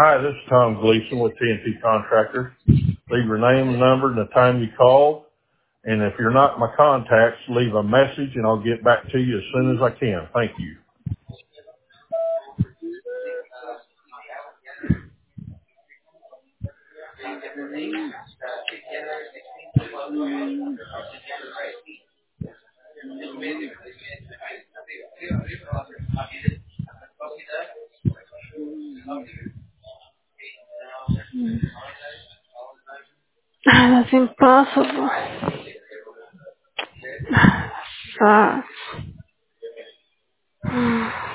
Hi, this is Tom Gleason with TNT Contractors. Leave your name, number, and the time you called. And if you're not in my contacts, leave a message and I'll get back to you as soon as I can. Thank you. That's impossible. Sucks.